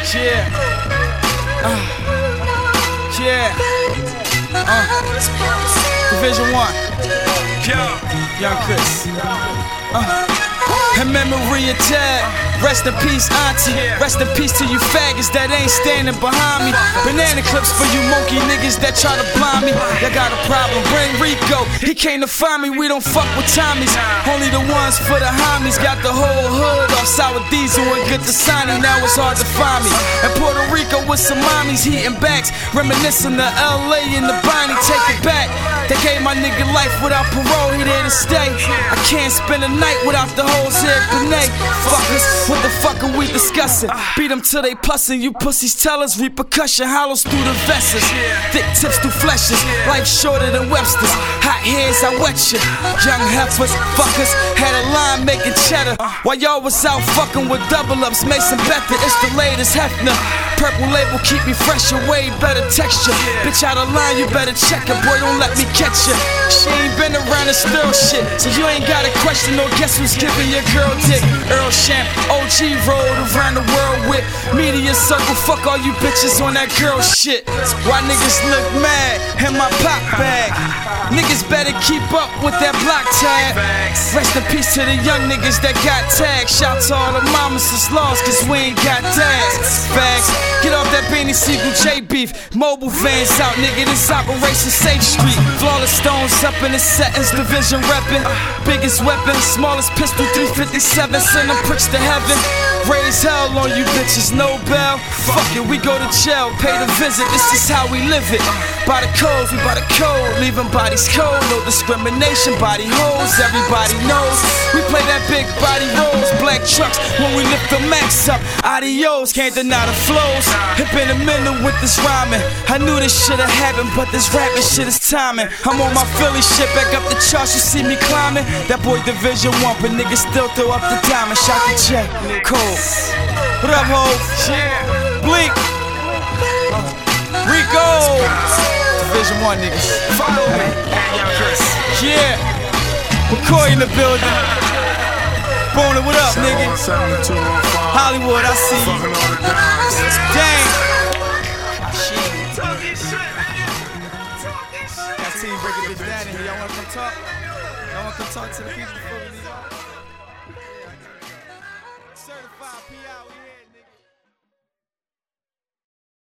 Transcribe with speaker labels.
Speaker 1: Yeah. Yeah. Division 1. Young Chris. In memory of Ted, rest in peace, Auntie. Rest in peace to you faggots that ain't standing behind me. Banana clips for you monkey niggas that try to blind me. Y'all got a problem, bring Rico. He came to find me, we don't fuck with Tommies. Only the ones for the homies. Got the whole hood off sour diesel and get the signing. Now it's hard to find me. In Puerto Rico with some mommies, heating backs. Reminiscing of LA and the Bonnie, take it back. They gave my nigga life without parole, he there to stay. I can't spend a night without the hoes here, Benet. Fuckers, what the fuck are we discussing? Beat them till they pussin', you pussies tell us repercussion. Hollows through the vessels, thick tips through fleshes. Life shorter than Webster's, hot hairs I wet you. Young heifers, fuckers, had a line making cheddar. While y'all was out fucking with double ups, Mason Betha, it's the latest Hefner. Purple label keep me fresh, way better texture. Bitch out of line, you better check it, boy, don't let me catch you. She ain't been around and still shit, so you ain't got a question or guess who's giving your girl dick. Earl Champ, OG rolled around the world with media circle, fuck all you bitches on that girl shit. Why niggas look mad in my pop bag? Niggas better keep up with that block tag. Rest in peace to the young niggas that got tagged. Shout to all the mamas that's lost, cause we ain't got dads. Fags, get off that Beanie Siegel J beef. Mobile vans out, nigga, this Operation Safe Street. Flawless stones up in the settings, division reppin'. Biggest weapon, smallest pistol, 357. Send them pricks to heaven. Raise hell on you bitches, no bell. Fuck it, we go to jail, pay the visit. This is how we live it. By the codes, we by the code, leaving bodies cold. No discrimination, body holes, everybody knows. We play that big body rolls, black trucks when we lift the max up. Adios, can't deny the flows. Hip in the middle with this rhyming. I knew this should've happened, but this rapping shit is timing. I'm on my Philly shit, back up the charts, you see me climbing. That boy Division 1, but niggas still throw up the diamond. Shout the check, cold. What up, ho? Bleak, Rico, Division 1 niggas. Yeah, McCoy in the building. Boner, what up, nigga? Hollywood, I see you. Dang. That team breaking bitch down in here. Y'all wanna come talk? Y'all wanna come talk to the people before we leave? Certified P.I.